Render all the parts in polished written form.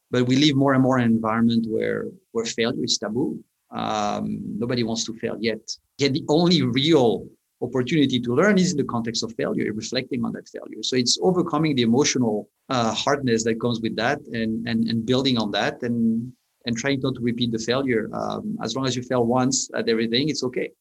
But we live more and more in an environment where failure is taboo. Nobody wants to fail yet. Yet the only real opportunity to learn is in the context of failure, reflecting on that failure. So it's overcoming the emotional hardness that comes with that, and building on that, and trying not to repeat the failure. As long as you fail once at everything, it's okay.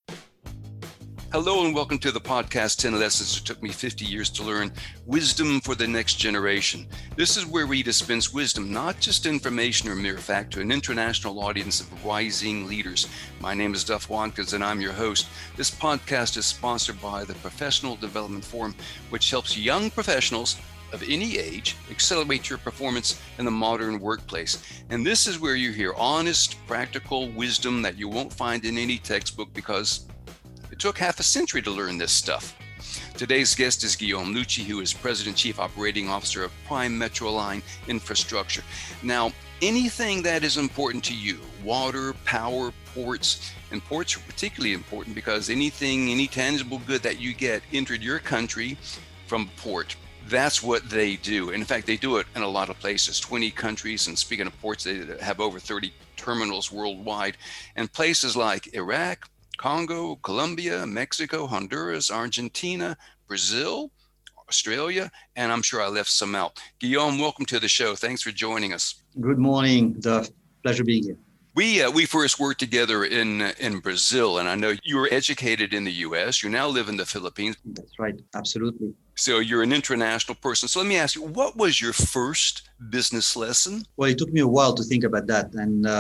Hello and welcome to the podcast 10 Lessons It Took Me 50 Years to Learn, Wisdom for the Next Generation. This is where we dispense wisdom, not just information or mere fact, to an international audience of rising leaders. My name is Duff Watkins and I'm your host. This podcast is sponsored by the Professional Development Forum, which helps young professionals of any age accelerate your performance in the modern workplace. And this is where you hear honest, practical wisdom that you won't find in any textbook, because it took half a century to learn this stuff. Today's guest is Guillaume Lucci, who is President Chief Operating Officer of Prime Metro Line Infrastructure. Now, anything that is important to you, water, power, ports, and ports are particularly important because any tangible good that you get entered your country from port, that's what they do. And in fact, they do it in a lot of places, 20 countries. And speaking of ports, they have over 30 terminals worldwide. And places like Iraq, Congo, Colombia, Mexico, Honduras, Argentina, Brazil, Australia, and I'm sure I left some out. Guillaume, welcome to the show. Thanks for joining us. Good morning, Duff. Pleasure being here. We first worked together in Brazil, and I know you were educated in the U.S. You now live in the Philippines. That's right. Absolutely. So you're an international person. So let me ask you, what was your first business lesson? Well, it took me a while to think about that,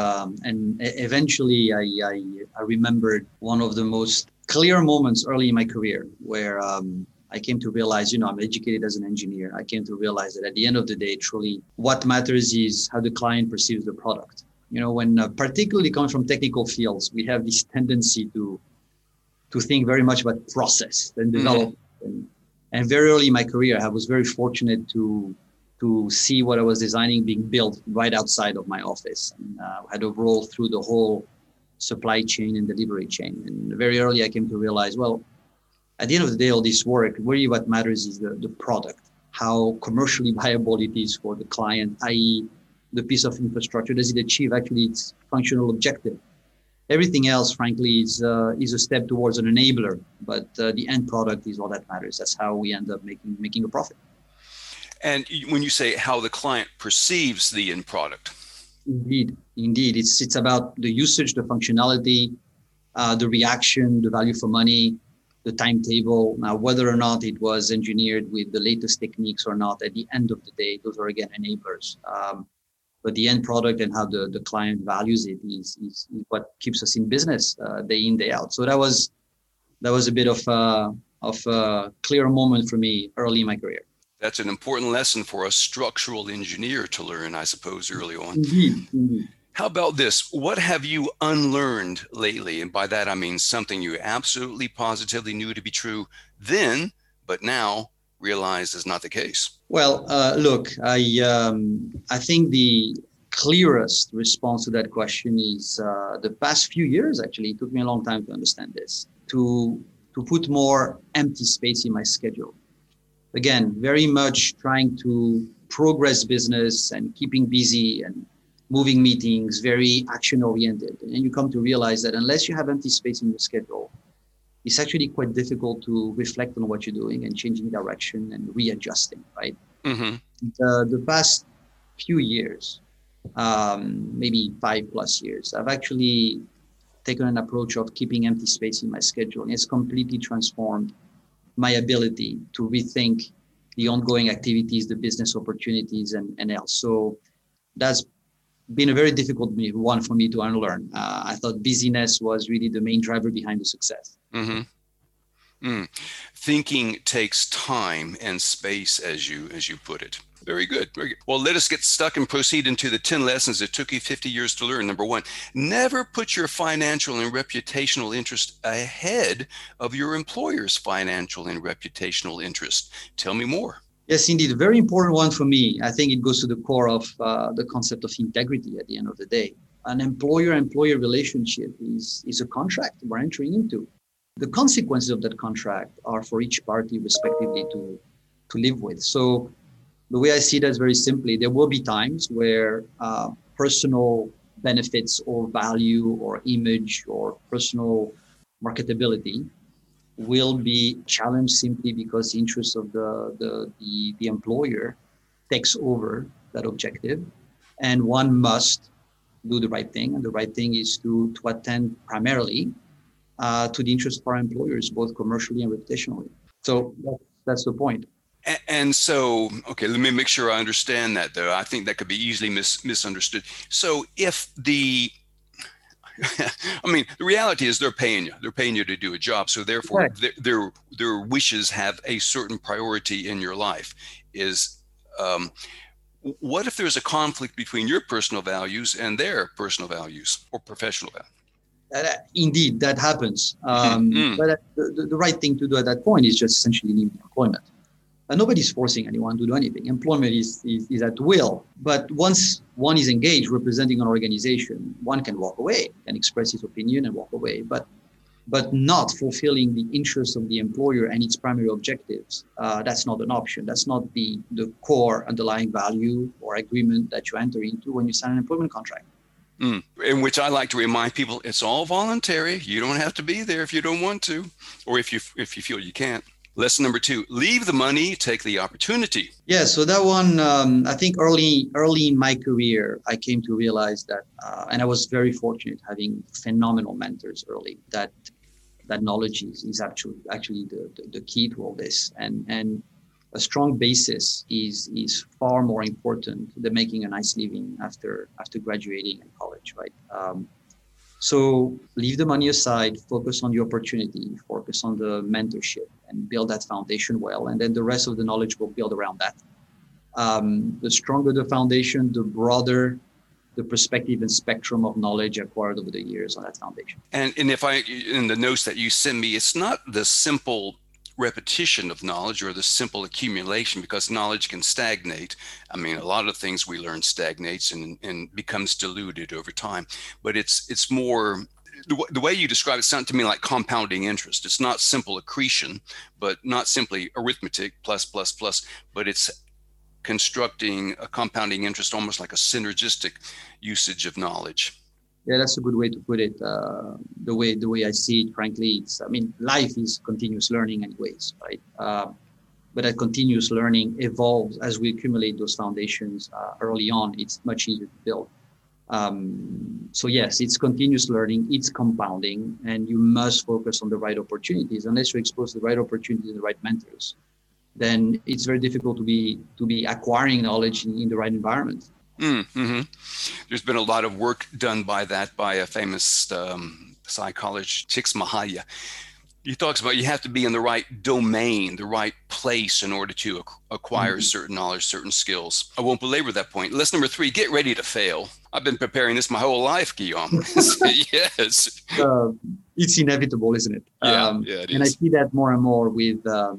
and eventually I remembered one of the most clear moments early in my career where I came to realize, I'm educated as an engineer. I came to realize that at the end of the day, truly, what matters is how the client perceives the product. When particularly coming from technical fields, we have this tendency to think very much about process and development. And very early in my career, I was very fortunate to see what I was designing being built right outside of my office. And I had a role through the whole supply chain and delivery chain. And very early, I came to realize, well, at the end of the day, all this work, really what matters is the product, how commercially viable it is for the client, i.e., the piece of infrastructure, does it achieve actually its functional objective? Everything else, frankly, is a step towards an enabler, but the end product is all that matters. That's how we end up making a profit. And when you say how the client perceives the end product. Indeed. It's about the usage, the functionality, the reaction, the value for money, the timetable. Now, whether or not it was engineered with the latest techniques or not, at the end of the day, those are, again, enablers. But the end product and how the client values it is what keeps us in business day in, day out. So that was a bit of a clear moment for me early in my career. That's an important lesson for a structural engineer to learn, I suppose, early on. Indeed. How about this? What have you unlearned lately? And by that, I mean something you absolutely positively knew to be true then, but now realize is not the case. Well, look, I think the clearest response to that question is the past few years. Actually, it took me a long time to understand this, to put more empty space in my schedule. Again, very much trying to progress business and keeping busy and moving meetings, very action oriented. And you come to realize that unless you have empty space in your schedule, it's actually quite difficult to reflect on what you're doing and changing direction and readjusting, right? Mm-hmm. The past few years, maybe 5+ years, I've actually taken an approach of keeping empty space in my schedule. And it's completely transformed my ability to rethink the ongoing activities, the business opportunities, and else. So that's been a very difficult one for me to unlearn. I thought busyness was really the main driver behind the success. Mm-hmm. Thinking takes time and space, as you put it. Very good. Well, let us get stuck and proceed into the 10 lessons it took you 50 years to learn. Number 1, never put your financial and reputational interest ahead of your employer's financial and reputational interest. Tell me more. Yes, indeed. A very important one for me. I think it goes to the core of the concept of integrity at the end of the day. An employer-employee relationship is a contract we're entering into. The consequences of that contract are for each party respectively to live with. So The way I see that is very simply, there will be times where personal benefits or value or image or personal marketability will be challenged simply because the interest of the employer takes over that objective. And one must do the right thing. And the right thing is to attend primarily to the interest of our employers, both commercially and reputationally. So that's the point. And so, okay, let me make sure I understand that, though. I think that could be easily misunderstood. So if I mean, the reality is they're paying you. They're paying you to do a job. So therefore, Right. their wishes have a certain priority in your life. Um, what if there's a conflict between your personal values and their personal values or professional values? Indeed, that happens. Mm. But the right thing to do at that point is just essentially leave the employment. Nobody's forcing anyone to do anything. Employment is at will. But once one is engaged representing an organization, one can walk away and express his opinion and walk away. But not fulfilling the interests of the employer and its primary objectives, that's not an option. That's not the core underlying value or agreement that you enter into when you sign an employment contract. In which I like to remind people, it's all voluntary. You don't have to be there if you don't want to, or if you feel you can't. Lesson number 2: leave the money, take the opportunity. Yeah, so that one, I think early in my career, I came to realize that, and I was very fortunate having phenomenal mentors early. That knowledge is actually the key to all this, and a strong basis is far more important than making a nice living after graduating in college, right? So leave the money aside, focus on the opportunity, focus on the mentorship, and build that foundation well, and then the rest of the knowledge will build around that. The stronger the foundation, the broader the perspective and spectrum of knowledge acquired over the years on that foundation. And if in the notes that you send me, it's not the simple repetition of knowledge or the simple accumulation, because knowledge can stagnate. I mean, a lot of things we learn stagnates and becomes diluted over time, but it's more the way you describe it sounds to me like compounding interest. It's not simple accretion, but not simply arithmetic plus, but it's constructing a compounding interest, almost like a synergistic usage of knowledge. Yeah, that's a good way to put it. The way I see it, frankly, life is continuous learning anyways, right? But that continuous learning evolves as we accumulate those foundations early on. It's much easier to build. So yes, it's continuous learning, it's compounding, and you must focus on the right opportunities. Unless you're exposed to the right opportunities and the right mentors, then it's very difficult to be acquiring knowledge in the right environment. Mm-hmm. There's been a lot of work done by a famous psychologist, Csikszentmihalyi. He talks about you have to be in the right domain, the right place in order to acquire certain knowledge, certain skills. I won't belabor that point. Lesson number 3, get ready to fail. I've been preparing this my whole life, Guillaume. Yes. It's inevitable, isn't it? Yeah, it is. And I see that more and more with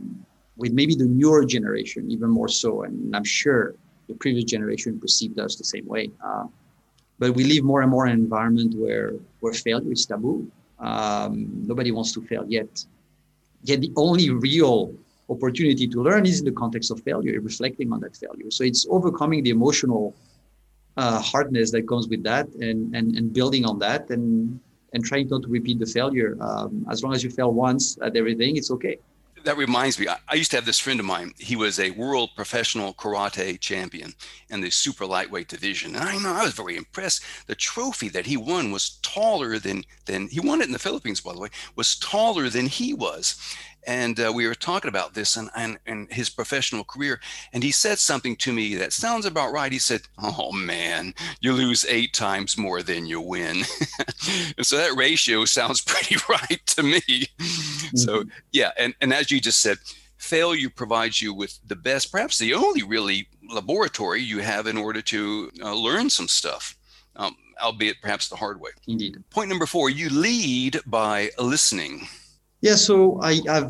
maybe the newer generation, even more so. And I'm sure the previous generation perceived us the same way. But we live more and more in an environment where failure is taboo. Nobody wants to fail yet. Yet the only real opportunity to learn is in the context of failure, reflecting on that failure. So it's overcoming the emotional hardness that comes with that, and building on that, and trying not to repeat the failure. As long as you fail once at everything, it's okay. That reminds me, I used to have this friend of mine. He was a world professional karate champion in the super lightweight division. And I was very impressed. The trophy that he won was taller than he won it in the Philippines, by the way, was taller than he was. And we were talking about this and his professional career. And he said something to me that sounds about right. He said, "Oh man, you lose 8 times more than you win." And so that ratio sounds pretty right to me. Mm-hmm. So yeah. And as you just said, failure provides you with the best, perhaps the only really laboratory you have in order to learn some stuff. Albeit perhaps the hard way. Indeed. Point number 4, you lead by listening. Yeah, so I've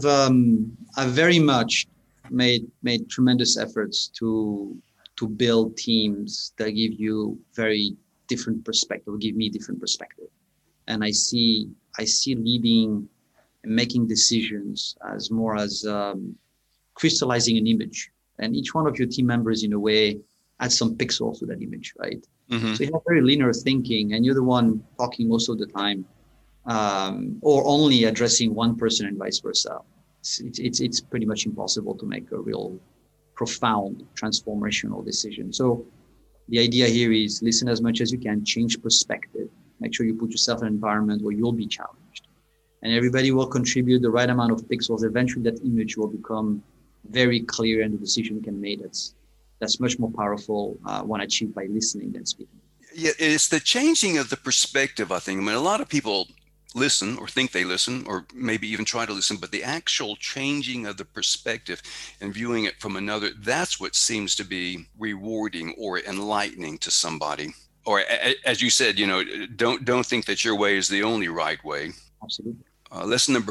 very much made tremendous efforts to build teams that give you very different perspective, give me different perspective, and I see leading and making decisions as more as crystallizing an image And each one of your team members, in a way, adds some pixels to that image, right? Mm-hmm. So you have very linear thinking, and you're the one talking most of the time, or only addressing one person and vice versa. It's pretty much impossible to make a real profound transformational decision. So the idea here is listen as much as you can, change perspective, make sure you put yourself in an environment where you'll be challenged. And everybody will contribute the right amount of pixels. Eventually that image will become very clear and the decision can be made. That's much more powerful when achieved by listening than speaking. Yeah, it's the changing of the perspective, I think. I mean, a lot of people listen or think they listen or maybe even try to listen, but the actual changing of the perspective and viewing it from another, that's what seems to be rewarding or enlightening to somebody. Or as you said, don't think that your way is the only right way. Absolutely. Lesson number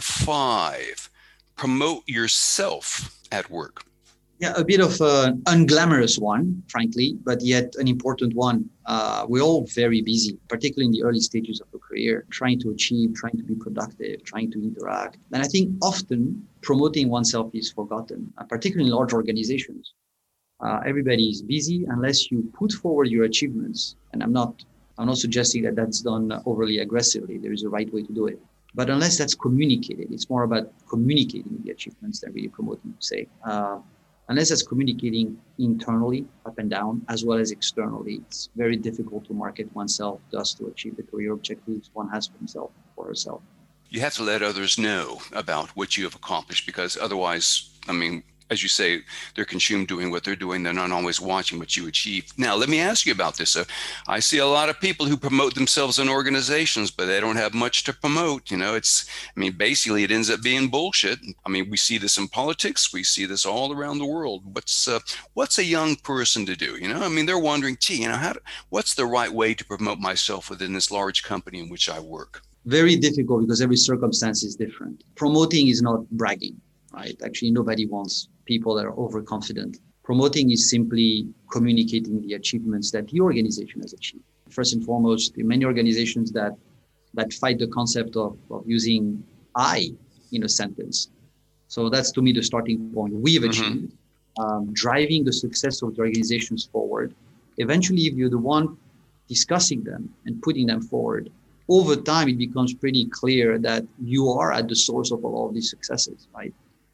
5, promote yourself at work. Yeah, a bit of an unglamorous one, frankly, but yet an important one. We're all very busy, particularly in the early stages of a career, trying to achieve, trying to be productive, trying to interact. And I think often promoting oneself is forgotten, particularly in large organizations. Everybody is busy unless you put forward your achievements. And I'm not suggesting that that's done overly aggressively. There is a right way to do it. But unless that's communicated, it's more about communicating the achievements than really promoting, say. Unless it's communicating internally, up and down, as well as externally, it's very difficult to market oneself, thus to achieve the career objectives one has for himself or herself. You have to let others know about what you have accomplished, because otherwise, I mean, as you say, they're consumed doing what they're doing. They're not always watching what you achieve. Now, let me ask you about this. I see a lot of people who promote themselves in organizations, but they don't have much to promote. Basically, it ends up being bullshit. I mean, we see this in politics. We see this all around the world. What's a young person to do? They're wondering, what's the right way to promote myself within this large company in which I work? Very difficult because every circumstance is different. Promoting is not bragging, right? Actually, nobody wants people that are overconfident. Promoting is simply communicating the achievements that the organization has achieved. First and foremost, there are many organizations that fight the concept of using I in a sentence. So that's, to me, the starting point. We've achieved, driving the success of the organizations forward. Eventually, if you're the one discussing them and putting them forward, over time, it becomes pretty clear that you are at the source of all of these successes, right?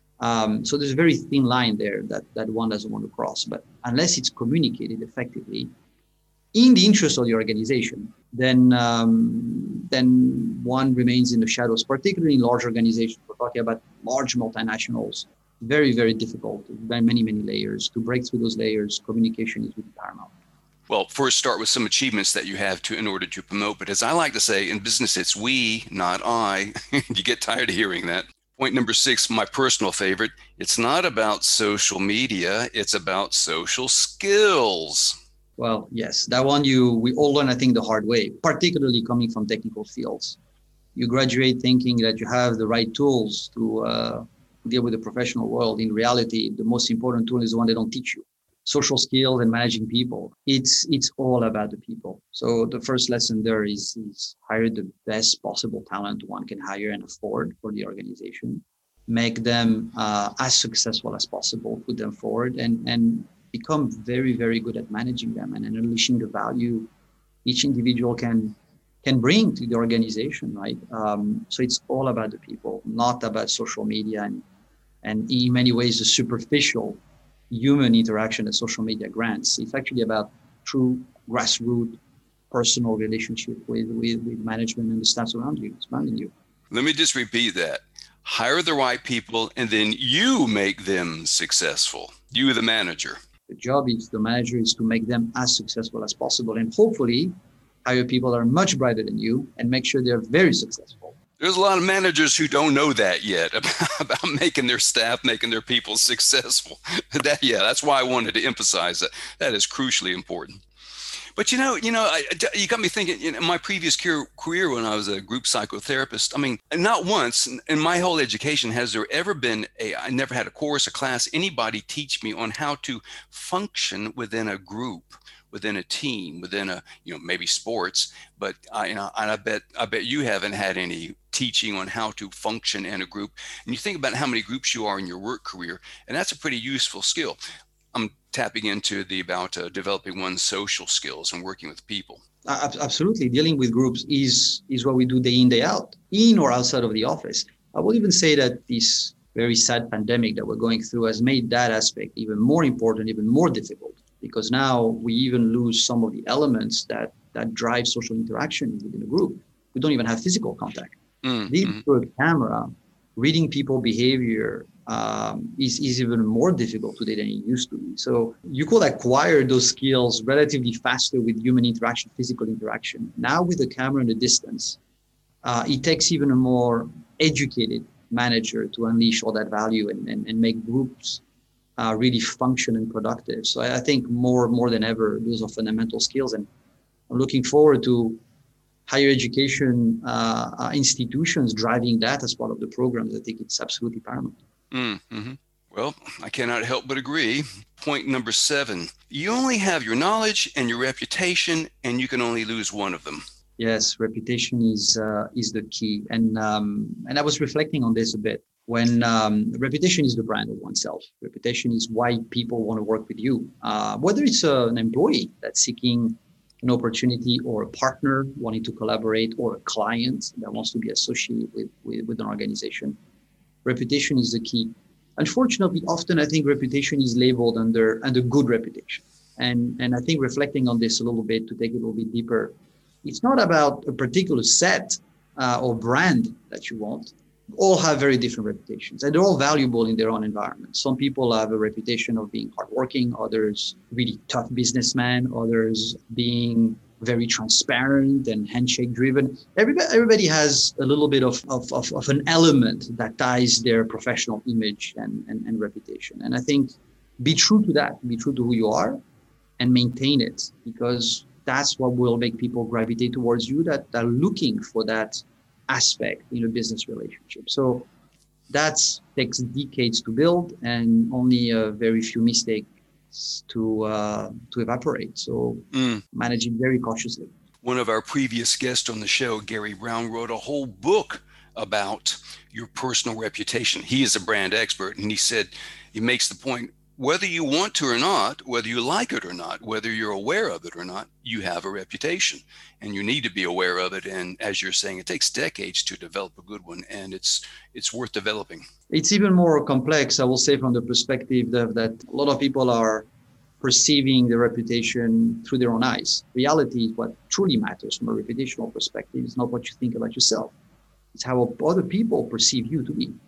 So there's a very thin line there that one doesn't want to cross. But unless it's communicated effectively in the interest of the organization, then one remains in the shadows, particularly in large organizations. We're talking about large multinationals, very, very difficult, by many, many layers. To break through those layers, communication is really paramount. Well, first start with some achievements that you have in order to promote. But as I like to say, in business, it's we, not I. You get tired of hearing that. Point number 6, my personal favorite, it's not about social media, it's about social skills. Well, yes, that one we all learn, I think, the hard way, particularly coming from technical fields. You graduate thinking that you have the right tools to deal with the professional world. In reality, the most important tool is the one they don't teach you. Social skills and managing people. It's all about the people. So the first lesson there is hire the best possible talent one can hire and afford for the organization. Make them as successful as possible, put them forward and become very, very good at managing them and unleashing the value each individual can bring to the organization, right? So it's all about the people, not about social media and in many ways the superficial human interaction that social media grants. It's actually about true grassroots personal relationship with management and the staff surrounding you. Let me just repeat that. Hire the right people and then you make them successful. You, the manager. The job is the manager is to make them as successful as possible and hopefully hire people that are much brighter than you and make sure they're very successful. There's a lot of managers who don't know that yet about making their staff, making their people successful. That's why I wanted to emphasize that. That is crucially important. But you got me thinking. In my previous career, when I was a group psychotherapist, not once in my whole education has there ever been I never had a course, a class, anybody teach me on how to function within a group, within a team, within a maybe sports. But I bet you haven't had any teaching on how to function in a group. And you think about how many groups you are in your work career, and that's a pretty useful skill. I'm tapping into about developing one's social skills and working with people. Absolutely. Dealing with groups is what we do day in, day out, in or outside of the office. I would even say that this very sad pandemic that we're going through has made that aspect even more important, even more difficult, because now we even lose some of the elements that drive social interaction within a group. We don't even have physical contact. This through a camera, reading people behavior is even more difficult today than it used to be. So you could acquire those skills relatively faster with human interaction, physical interaction. Now with the camera and the distance, it takes even a more educated manager to unleash all that value and make groups really function and productive. So I think more than ever, those are fundamental skills. And I'm looking forward to higher education institutions driving that as part of the programs. I think it's absolutely paramount. Mm-hmm. Well, I cannot help but agree. Point number 7, you only have your knowledge and your reputation, and you can only lose one of them. Yes, reputation is the key. And I was reflecting on this a bit. When reputation is the brand of oneself. Reputation is why people want to work with you. Whether it's an employee that's seeking an opportunity, or a partner wanting to collaborate, or a client that wants to be associated with an organization. Reputation is the key. Unfortunately, often I think reputation is labeled under good reputation. And I think reflecting on this a little bit, to take it a little bit deeper, it's not about a particular set or brand that you want. All have very different reputations, and they're all valuable in their own environment. Some people have a reputation of being hardworking, others really tough businessmen, others being very transparent and handshake driven. Everybody has a little bit of an element that ties their professional image and reputation. And I think be true to that, be true to who you are, and maintain it, because that's what will make people gravitate towards you, that are looking for that aspect in a business relationship. So that takes decades to build, and only a very few mistakes to evaporate. So manage it very cautiously. One of our previous guests on the show, Gary Brown, wrote a whole book about your personal reputation. He is a brand expert, and he said, he makes the point, whether you want to or not, whether you like it or not, whether you're aware of it or not, you have a reputation, and you need to be aware of it. And as you're saying, it takes decades to develop a good one, and it's worth developing. It's even more complex, I will say, from the perspective that a lot of people are perceiving the reputation through their own eyes. Reality is what truly matters from a reputational perspective. It's not what you think about yourself. It's how other people perceive you to be.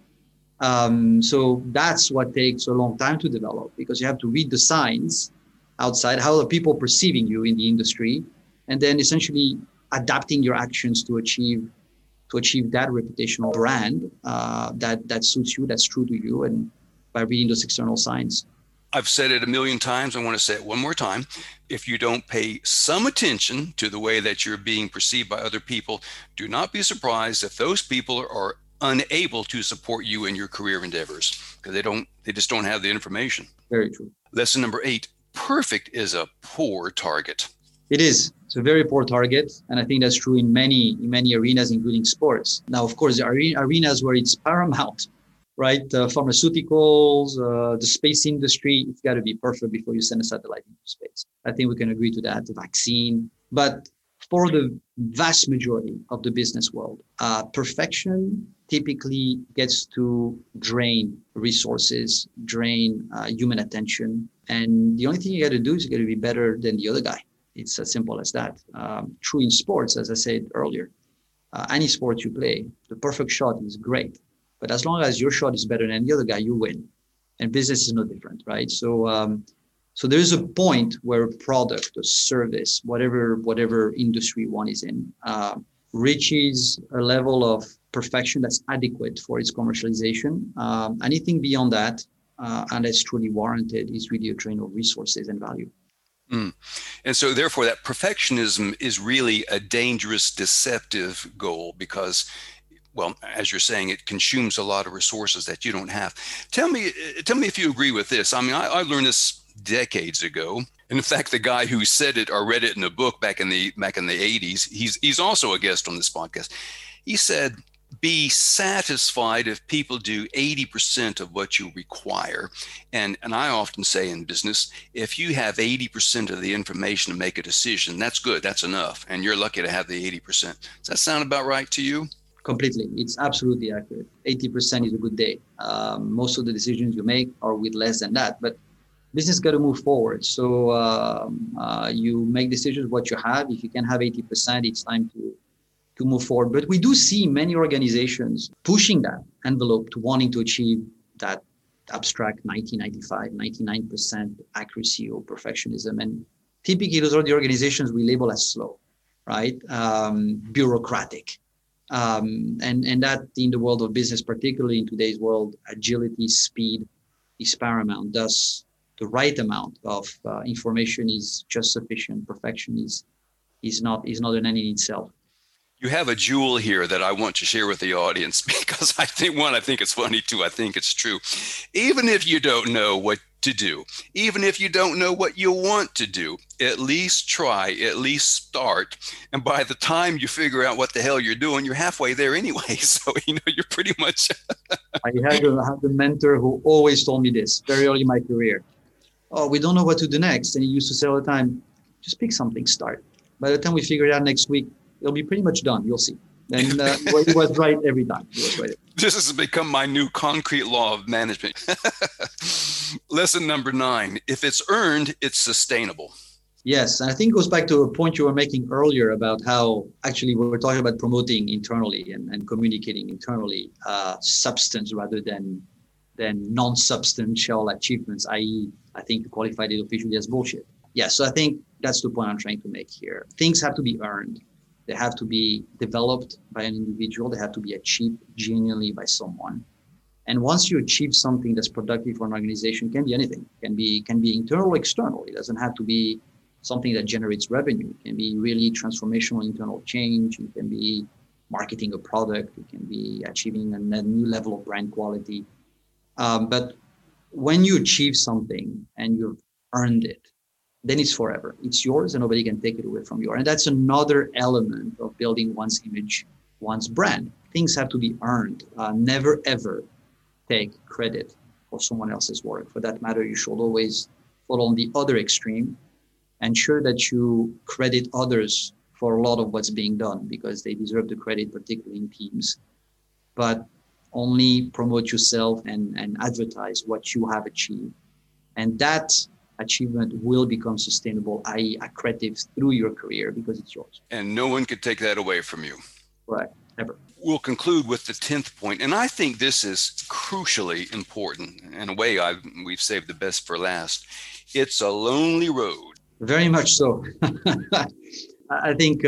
So that's what takes a long time to develop, because you have to read the signs outside, how are people perceiving you in the industry, and then essentially adapting your actions to achieve that reputational brand that suits you, that's true to you, and by reading those external signs. I've said it a million times. I want to say it one more time. If you don't pay some attention to the way that you're being perceived by other people, do not be surprised if those people are unable to support you in your career endeavors, because they just don't have the information. Very true. Lesson number 8, perfect is a poor target. It is. It's a very poor target. And I think that's true in many arenas, including sports. Now, of course, there are arenas where it's paramount, right? Pharmaceuticals, the space industry, it's got to be perfect before you send a satellite into space. I think we can agree to that, the vaccine. But for the vast majority of the business world, perfection typically gets to drain resources, drain human attention. And the only thing you got to do is you got to be better than the other guy. It's as simple as that. True in sports, as I said earlier, any sport you play, the perfect shot is great. But as long as your shot is better than the other guy, you win. And business is no different, right? So there is a point where a product, a service, whatever industry one is in, reaches a level of perfection that's adequate for its commercialization. Anything beyond that, unless truly warranted, is really a drain of resources and value. And so therefore that perfectionism is really a dangerous, deceptive goal, because, well, as you're saying, it consumes a lot of resources that you don't have. Tell me if you agree with this. I mean, I learned this decades ago. And in fact, the guy who said it or read it in a book back in the 80s, he's also a guest on this podcast. He said, be satisfied if people do 80% of what you require. And I often say in business, if you have 80% of the information to make a decision, that's good, that's enough. And you're lucky to have the 80%. Does that sound about right to you? Completely. It's absolutely accurate. 80% is a good day. Most of the decisions you make are with less than that, but business got to move forward. So you make decisions what you have. If you can have 80%, it's time to move forward. But we do see many organizations pushing that envelope to wanting to achieve that abstract 90, 95, 99% accuracy or perfectionism. And typically those are the organizations we label as slow, right? Bureaucratic. And that in the world of business, particularly in today's world, agility, speed is paramount. Thus, the right amount of information is just sufficient. Perfection is not an end in itself. You have a jewel here that I want to share with the audience because I think it's funny too. I think it's true. Even if you don't know what to do, even if you don't know what you want to do, at least try, at least start. And by the time you figure out what the hell you're doing, you're halfway there anyway. So, you're pretty much. I had a mentor who always told me this very early in my career. Oh, we don't know what to do next. And he used to say all the time, just pick something, start. By the time we figure it out next week, it'll be pretty much done. You'll see. And he was right every time. He was right. This has become my new concrete law of management. Lesson number 9, if it's earned, it's sustainable. Yes. And I think it goes back to a point you were making earlier about how actually we were talking about promoting internally and communicating internally substance rather than non-substantial achievements, i.e., I think you qualified it officially as bullshit. Yeah. So I think that's the point I'm trying to make here. Things have to be earned. They have to be developed by an individual. They have to be achieved genuinely by someone. And once you achieve something that's productive for an organization, it can be anything. It can be internal or external. It doesn't have to be something that generates revenue. It can be really transformational internal change. It can be marketing a product. It can be achieving a new level of brand quality. But when you achieve something and you've earned it, then it's forever. It's yours and nobody can take it away from you. And that's another element of building one's image, one's brand. Things have to be earned. Never, ever take credit for someone else's work. For that matter, you should always fall on the other extreme. Ensure that you credit others for a lot of what's being done because they deserve the credit, particularly in teams. But only promote yourself and advertise what you have achieved. And that achievement will become sustainable, i.e. accretive through your career because it's yours. And no one could take that away from you. Right, ever. We'll conclude with the 10th point, and I think this is crucially important. In a way, we've saved the best for last. It's a lonely road. Very much so. I think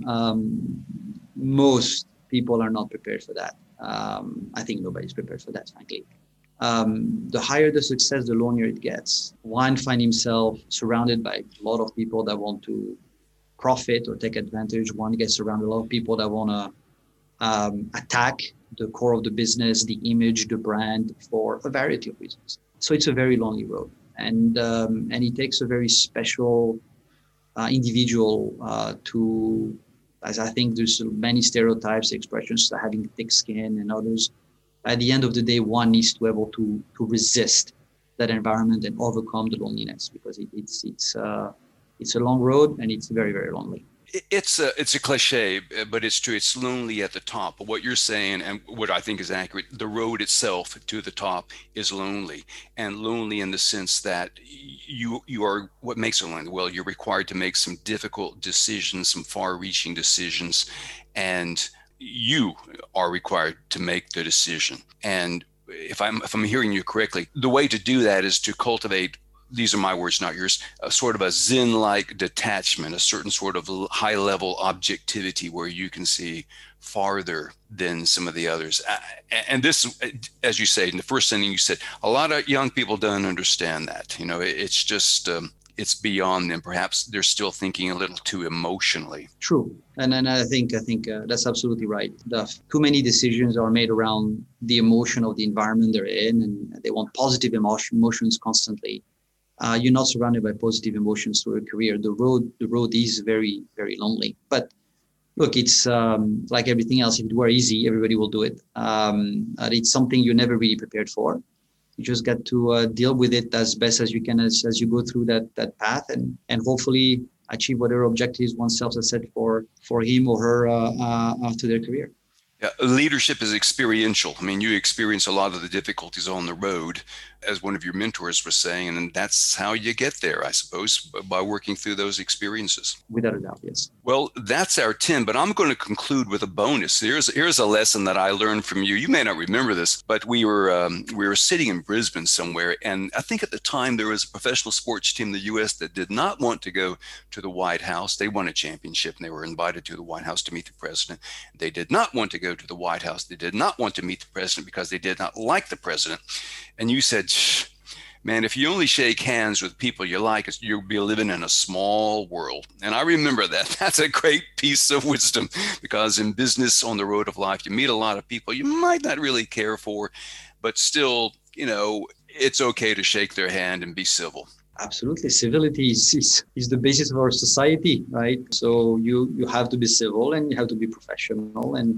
most people are not prepared for that. I think nobody's prepared for that, frankly. The higher the success, the lonelier it gets. One finds himself surrounded by a lot of people that want to profit or take advantage. One gets surrounded by a lot of people that want to attack the core of the business, the image, the brand for a variety of reasons. So it's a very lonely road. And it takes a very special individual to, as I think there's many stereotypes, expressions, having thick skin and others. At the end of the day, one needs to be able to resist that environment and overcome the loneliness because it's a long road and it's very, very lonely. It's a cliche, but it's true. It's lonely at the top. But what you're saying and what I think is accurate, the road itself to the top is lonely, and lonely in the sense that you are, what makes it lonely? Well, you're required to make some difficult decisions, some far-reaching decisions, and you are required to make the decision. And if I'm hearing you correctly, the way to do that is to cultivate, these are my words, not yours, a sort of a Zen-like detachment, a certain sort of high-level objectivity where you can see farther than some of the others. And this, as you say, in the first sentence you said, a lot of young people don't understand that. It's just, it's beyond them. Perhaps they're still thinking a little too emotionally. True. And I think that's absolutely right. Too many decisions are made around the emotion of the environment they're in, and they want positive emotions constantly. You're not surrounded by positive emotions through a career. The road is very, very lonely. But Look, it's like everything else. If it were easy, everybody will do it. It's something you're never really prepared for. You just got to deal with it as best as you can as you go through that path, and hopefully achieve whatever objectives oneself has set for him or her after their career. Yeah, leadership is experiential. I mean, you experience a lot of the difficulties on the road, as one of your mentors was saying, and that's how you get there, I suppose, by working through those experiences. Without a doubt, yes. Well, that's our 10, but I'm going to conclude with a bonus. Here's a lesson that I learned from you. You may not remember this, but we were sitting in Brisbane somewhere, and I think at the time there was a professional sports team in the U.S. that did not want to go to the White House. They won a championship, and they were invited to the White House to meet the president. They did not want to go to the White House. They did not want to meet the president because they did not like the president. And you said, man, if you only shake hands with people you like, you'll be living in a small world. And I remember that. That's a great piece of wisdom, because in business, on the road of life, you meet a lot of people you might not really care for, but still, it's okay to shake their hand and be civil. Absolutely. Civility is the basis of our society, right? So you have to be civil, and you have to be professional, and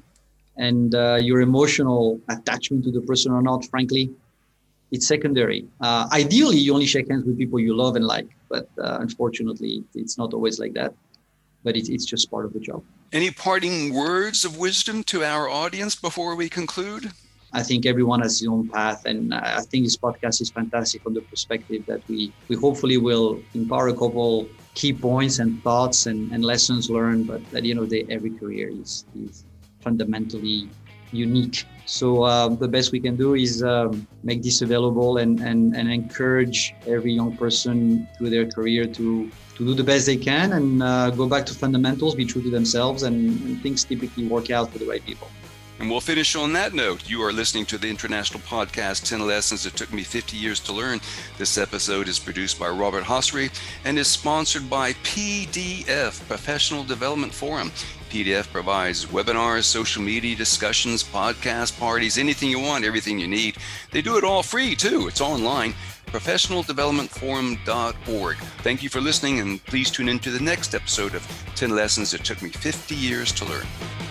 your emotional attachment to the person or not, frankly, it's secondary. Ideally, you only shake hands with people you love and like, but unfortunately, it's not always like that. But it's just part of the job. Any parting words of wisdom to our audience before we conclude? I think everyone has his own path, and I think this podcast is fantastic from the perspective that we hopefully will empower a couple key points and thoughts and lessons learned. But at the end of the day, every career is fundamentally unique. So the best we can do is make this available and encourage every young person through their career to do the best they can and go back to fundamentals, be true to themselves, and things typically work out for the right people. And we'll finish on that note. You are listening to the international podcast, 10 Lessons It Took Me 50 Years to Learn. This episode is produced by Robert Hossery and is sponsored by PDF, Professional Development Forum. PDF provides webinars, social media discussions, podcasts, parties, anything you want, everything you need. They do it all free, too. It's online. professionaldevelopmentforum.org. Thank you for listening, and please tune in to the next episode of 10 Lessons It Took Me 50 Years to Learn.